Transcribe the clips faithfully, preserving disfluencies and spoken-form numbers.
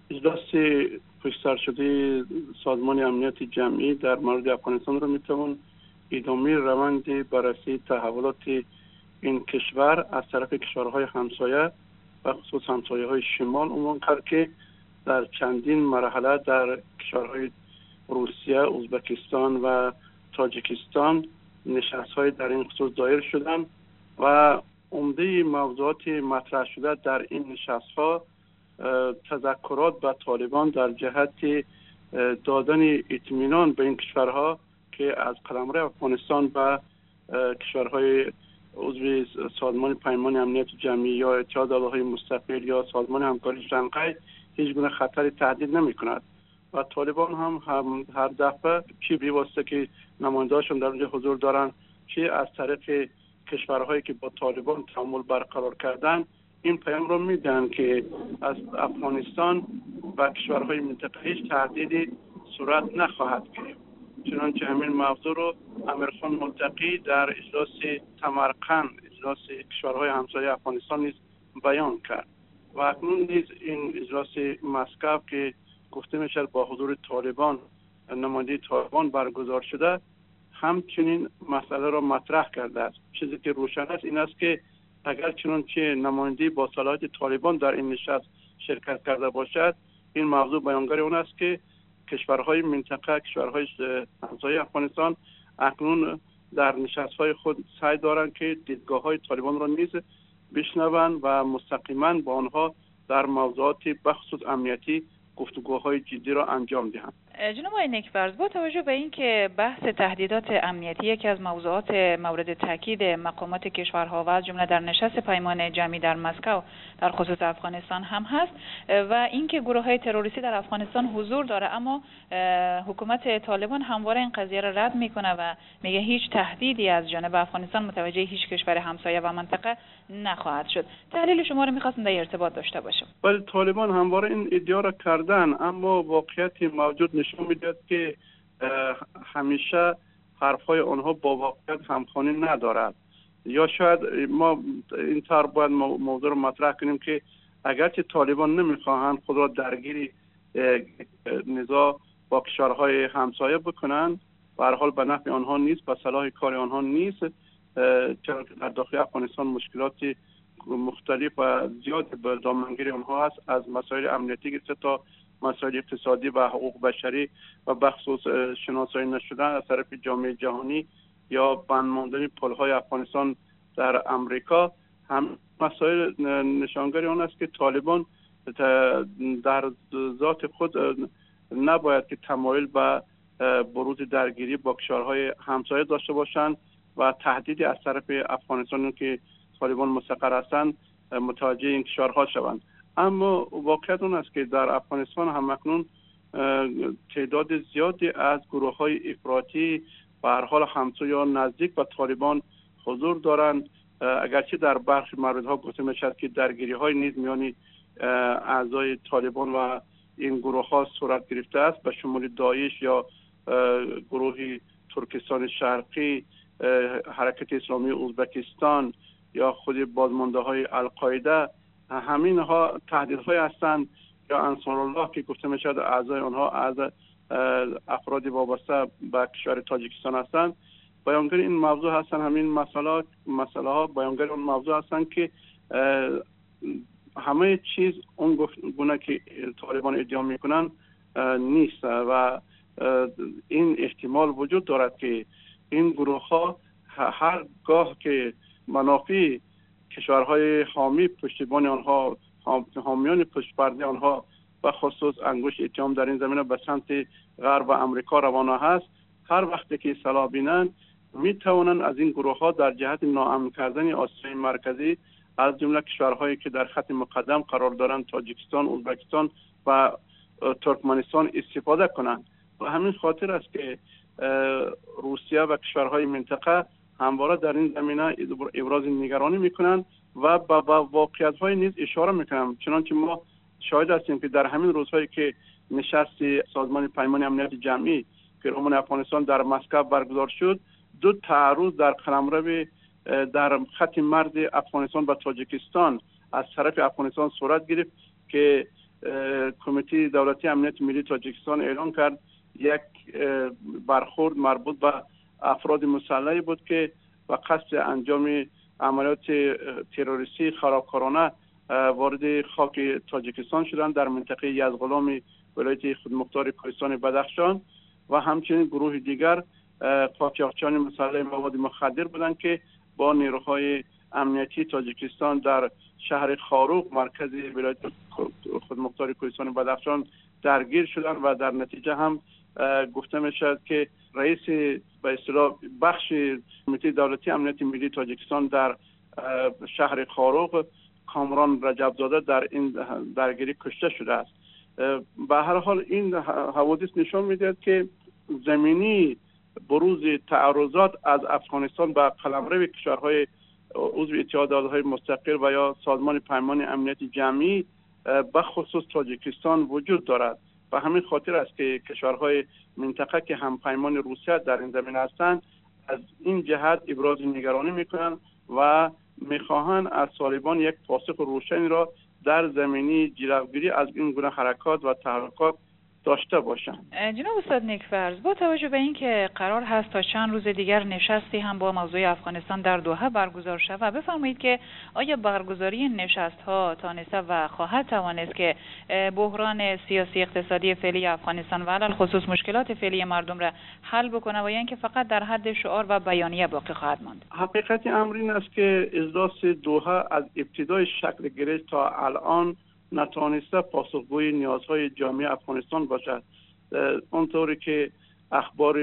اجلاس پشتسر شده سازمان امنیت جمعی در مورد افغانستان را میتوان ادامه روند بررسی تحولات این کشور از طرف کشورهای همسایه و خصوص همسایه های شمال عنوان کرد که در چندین مرحله در کشورهای روسیه، ازبکستان و تاجیکستان نشست های در این خصوص دایر شدند و عمده موضوعات مطرح شده در این نشست ها تذکرات به طالبان در جهت دادن اطمینان به این کشورها که از قلمرو افغانستان به کشورهای عضو سازمان پیمان امنیت جمعی یا اتحاد ایالات مستقل یا سازمان همکاری شنغهای هیچ گونه خطری تهدید نمی کند و طالبان هم, هم هر دفعه چی به واسطه که نماینده‌هاشون در اونجا حضور دارن چی از طریق کشورهایی که با طالبان تعامل برقرار کردن این پیام رو میدن که از افغانستان و کشورهای منطقه هیچ تهدیدی صورت نخواهد گرفت. چنانچه همین موضوع رو امیرخان ملتقی در اجلاس تمرقند اجلاس کشورهای همسایه افغانستان نیز بیان کرد و اکنون نیز این اجلاس مسکو که گفته میشه با حضور طالبان نماینده طالبان برگزار شده همچنین مسئله را مطرح کرده است. چیزی که روشن است این است که اگر چنانچه نماینده با صلاحیت طالبان در این نشست شرکت کرده باشد این موضوع بیانگر اون است که کشورهای منطقه کشورهای همسایه افغانستان اکنون در نشست‌های خود سعی دارند که دیدگاه‌های طالبان را نیز بشنوند و مستقیما با آنها در موضوعات بخصوص امنیتی گفتگوهای جدی را انجام دهند. جناب آقای نیکفرز، با توجه به اینکه بحث تهدیدات امنیتی یکی از موضوعات مورد تاکید مقامات کشورها و از جمله در نشست پیمان جمعی در مسکو در خصوص افغانستان هم هست و اینکه گروه‌های تروریستی در افغانستان حضور داره، اما حکومت طالبان همواره این قضیه را رد میکنه و میگه هیچ تهدیدی از جانب افغانستان متوجه هیچ کشور همسایه و منطقه نخواهد شد. تحلیل شما رو می‌خواستم در ارتباط داشته باشم. ولی طالبان همواره این ادعا را کردن، اما واقعیت موجود نشون میدهد که همیشه حرفهای آنها با واقعیت همخوانی ندارد. یا شاید ما این طور باید موضوع رو مطرح کنیم که اگرچه طالبان نمیخواهند خود را درگیری نزاع با کشورهای همسایه بکنند، به هر حال به نفع آنها نیست، به صلاح کار آنها نیست، چرا که در داخل افغانستان مشکلات مختلف و زیاد به دامنگیری آنها هست، از مسائل امنیتی گرفته تا مسائل اقتصادی و حقوق بشری و بخصوص شناسایی نشدن از طرف جامعه جهانی یا بند ماندن پل‌های افغانستان در امریکا. هم مسائل نشانگری آن است که طالبان در ذات خود نباید که تمایل به بروز درگیری با کشورهای همسایه داشته باشند و تهدیدی از طرف افغانستان که طالبان مستقر هستند متوجه این کشورها شوند. اما واقعیت اون است که در افغانستان هم اکنون تعداد زیادی از گروه‌های افراطی به هر حال همسایه یا نزدیک به طالبان حضور دارند، اگرچه در برخی موردها گفته می‌شود که درگیری‌های نیز میان اعضای طالبان و این گروه‌ها صورت گرفته است، به شمول داعش یا گروه ترکستان شرقی، حرکت اسلامی ازبکستان یا خود بازمانده‌های القاعده. همین ها تهدیدهای هستند، یا انصارالله که گفته میشد اعضای آنها از افراد وابسته به کشور تاجیکستان هستند. بیانگر این موضوع هستند، همین مسئله مسئله ها بیانگر اون موضوع هستند که همه چیز اون گونه که طالبان ادعا میکنن نیست و این احتمال وجود دارد که این گروه ها هر گاه که منافع کشورهای حامی پشتیبان آنها، حامیان پشت پرده آنها و خصوص انگشت اتهام در این زمینه به سمت غرب و امریکا روانه هست، هر وقتی که صلاح بینند می توانند از این گروه ها در جهت ناامن کردن آسیای مرکزی از جمله کشورهایی که در خط مقدم قرار دارند تاجیکستان، ازبکستان و ترکمنستان استفاده کنند. و همین خاطر است که روسیه و کشورهای منطقه همواره در این زمینه ابراز نگرانی میکنند و به واقعیت‌های نیز اشاره میکنند. چنانچه ما شاهد هستیم که در همین روزهایی که نشست سازمان پیمان امنیت جمعی پیرامون افغانستان در مسکو برگزار شد، دو تعرض در قلمرو در خط مرز افغانستان و تاجیکستان از طرف افغانستان صورت گرفت که کمیته دولتی امنیت ملی تاجیکستان اعلام کرد یک برخورد مربوط به افراد مسلحی بود که با قصد انجام عملیات تروریستی خرابکارانه وارد خاک تاجیکستان شدند در منطقه یزغلام ولایت خودمختار کوهستان بدخشان و همچنین گروه دیگر قاچاقچیان مسلح مواد مخدر بودند که با نیروهای امنیتی تاجیکستان در شهر خاروق مرکز ولایت خودمختار کوهستان بدخشان درگیر شدند و در نتیجه هم گفته می شود که رئیس به اصطلاح بخش کمیته دولتی امنیت ملی تاجیکستان در شهر خاروق کامران رجبزاده در این درگیری کشته شده است. به هر حال این حوادث نشان میدهد که زمینی بروز تعرضات از افغانستان به قلمرو کشورهای عضو اتحادیه‌های مستقل و یا سازمان پیمان امنیت جمعی به خصوص تاجیکستان وجود دارد. و همین خاطر است که کشورهای منطقه که هم پیمان روسیه در این زمینه هستند از این جهت ابراز نگرانی میکنند و میخواهند از طالبان یک پاسخ روشنی را در زمینی جلوگیری از این گونه حرکات و تحرکات داشته باشند. جناب استاد نیکفرز، با توجه به اینکه قرار هست تا چند روز دیگر نشستی هم با موضوع افغانستان در دوحه برگزار شود، بفرمایید که آیا برگزاری نشست ها تانسته و خواهد توانست که بحران سیاسی اقتصادی فعلی افغانستان و علل خصوص مشکلات فعلی مردم را حل بکنه و یا اینکه فقط در حد شعار و بیانیه باقی خواهد ماند؟ حقیقت امر این است که اجلاس دوحه از ابتدای شکل گرفت تا الان نتوانسته پاسخگوی نیازهای جامعه افغانستان باشد. اونطوری که اخبار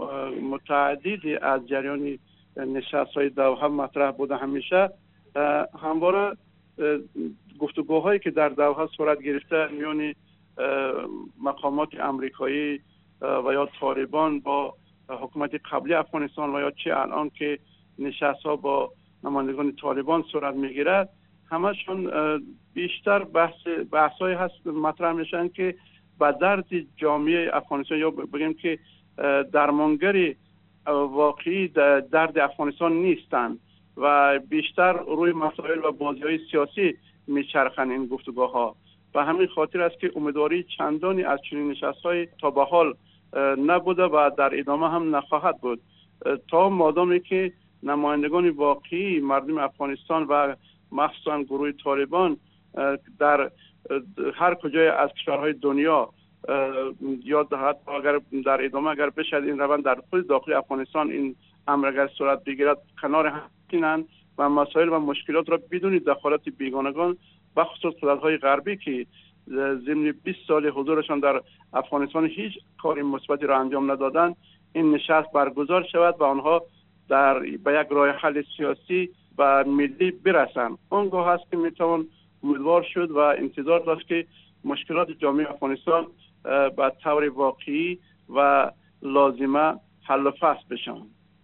متعددی از جریان نشست‌های دوحه مطرح بوده، همیشه همواره گفتگوهایی که در دوحه صورت گرفته میان مقامات امریکایی و یا طالبان با حکومت قبلی افغانستان و یا چه الان که نشست‌ها با نمایندگان طالبان صورت میگیرد، همشون بیشتر بحث بحث‌های هست مطرح میشن که به درد جامعه افغانستان یا بگیم که درمانگر واقعی درد افغانستان نیستند و بیشتر روی مسائل و بازی‌های سیاسی میچرخن این گفتگوها. و همین خاطر است که امیدواری چندانی از چنین نشست‌های تا به حال نبوده و در ادامه هم نخواهد بود تا مادامی که نمایندگان واقعی مردم افغانستان و مخصوصا گروه طالبان در هر کجای از کشورهای دنیا یا حتی اگر در ادامه اگر بشد این روند در خود داخل افغانستان این امر اگر صورت بگیرد کنار هم باشند و مسائل و مشکلات را بدون دخالت بیگانگان و خصوص قدرت‌های غربی که ضمن بیست سال حضورشان در افغانستان هیچ کاری مثبتی را انجام ندادند، این نشست برگزار شود و آنها در به یک راه حل سیاسی و ملی برسند. اونگاه هست که میتوان امیدوار شد و انتظار داشت که مشکلات جامعه افغانستان به طور واقعی و لازمه حل و فصل بشن.